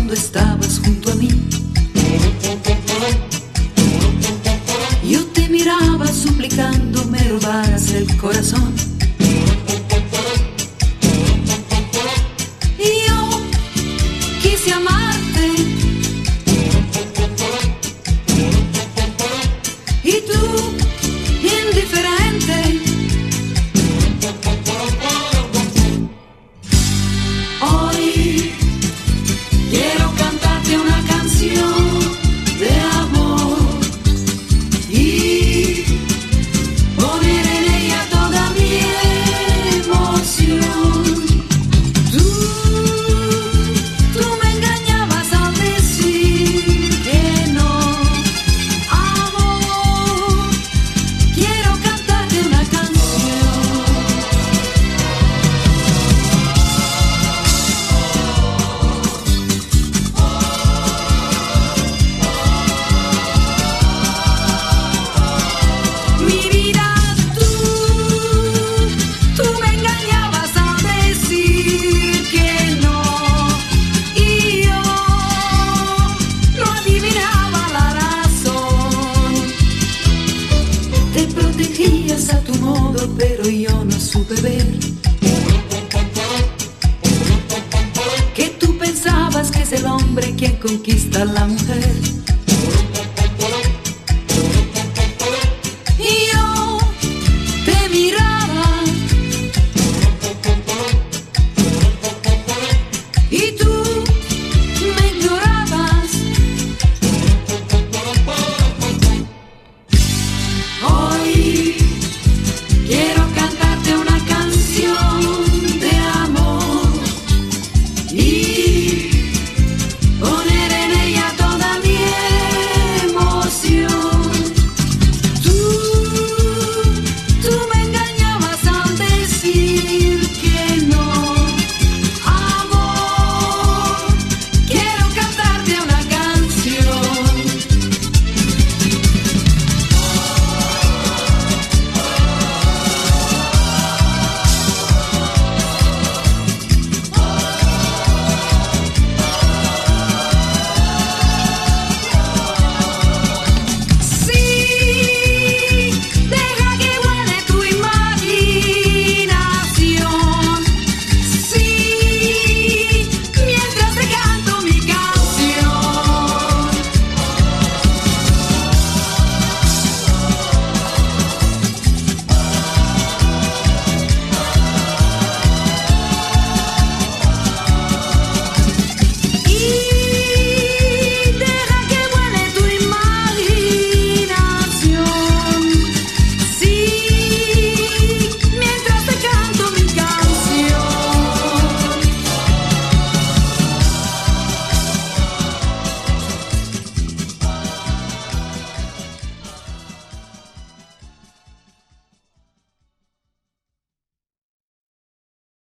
cuando estabas junto a mí. Yo te miraba suplicando me robaras el corazón. Y yo quise amarte y tú indiferente. Hoy quiero cantarte una canción de amor y poner en ella toda mi emoción. Tú me engañabas al decir que no, amor, quiero cantarte una canción. Mi vida, tú me engañabas al decir que no, y yo no adivinaba la razón. Te protegías a tu modo, pero yo no supe ver que tú pensabas que es el hombre quien conquista a la mujer.